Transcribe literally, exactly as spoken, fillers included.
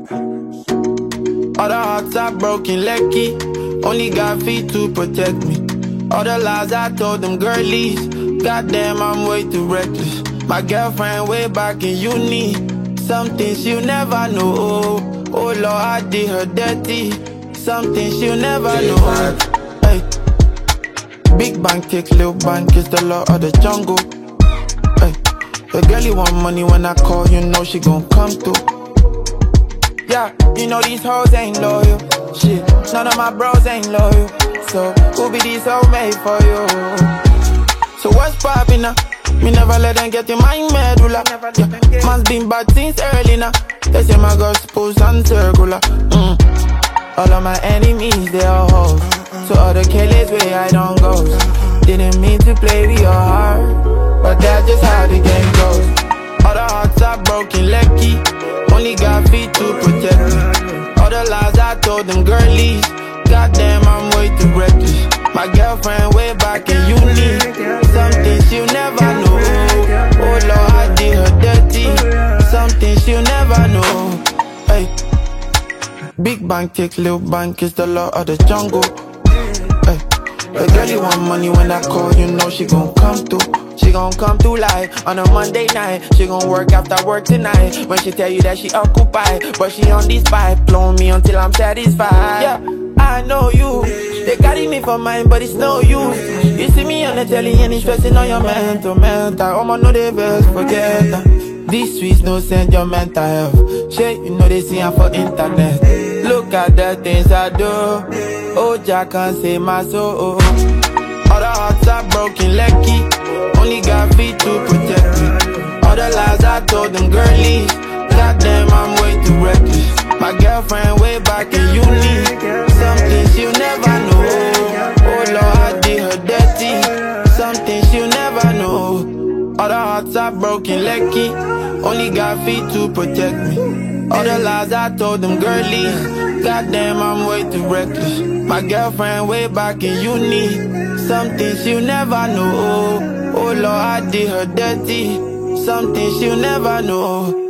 All the hearts are broken, lucky. Only got feet to protect me. All the lies I told them girlies. Goddamn, I'm way too reckless. My girlfriend way back in uni. Something she'll never know. Oh Lord, I did her dirty. Something she'll never know. Hey. Big bank take little bank, it's the law of the jungle. Hey. The girlie want money when I call, you know she gon' come through. Yeah, you know these hoes ain't loyal. Shit, none of my bros ain't loyal. So, who be these hoes made for you? So what's poppin' now? Me never let them get in my medulla. Yeah, man's been bad since early now. They say my gospel's uncircular. Mm. All of my enemies, they are hoes. So all the killers where I don't go. Didn't mean to play with your heart, but that's just how the game goes. All the hearts are broken, lucky. Only got feet to protect me. All the lies I told them girlies. Goddamn, I'm way too reckless. My girlfriend way back in uni. Something she'll never know. Oh Lord, I did her dirty. Something she'll never know. Hey. Big bank take little bank, it's the law of the jungle. Hey. The girlie want money when I call, you know she gon' come through. She gon' come through live on a Monday night. She gon' work after work tonight. When she tell you that she occupied, but she on this pipe, blowing me until I'm satisfied. Yeah, I know you. They carry me for mine, but it's no use. You see me on the telly and it's stressing on your mental, mental. I'ma know the best, forget that. These streets no send your mental health. Shit, you know they see I'm for internet. Look at the things I do. Oh, Jack can't save my soul. All the hearts are broken, lucky. Only got feet to protect me. All the lies I told them girlies. Goddamn, I'm way too reckless. My girlfriend way back in uni. Something she'll never know. Oh Lord, I did her dirty. Something she'll never know. All the hearts are broken, lucky. Only got feet to protect me. All the lies I told them girlies. Goddamn, I'm way too reckless. My girlfriend way back in uni. Something she'll never know. Oh Lord, I did her dirty. Something she'll never know.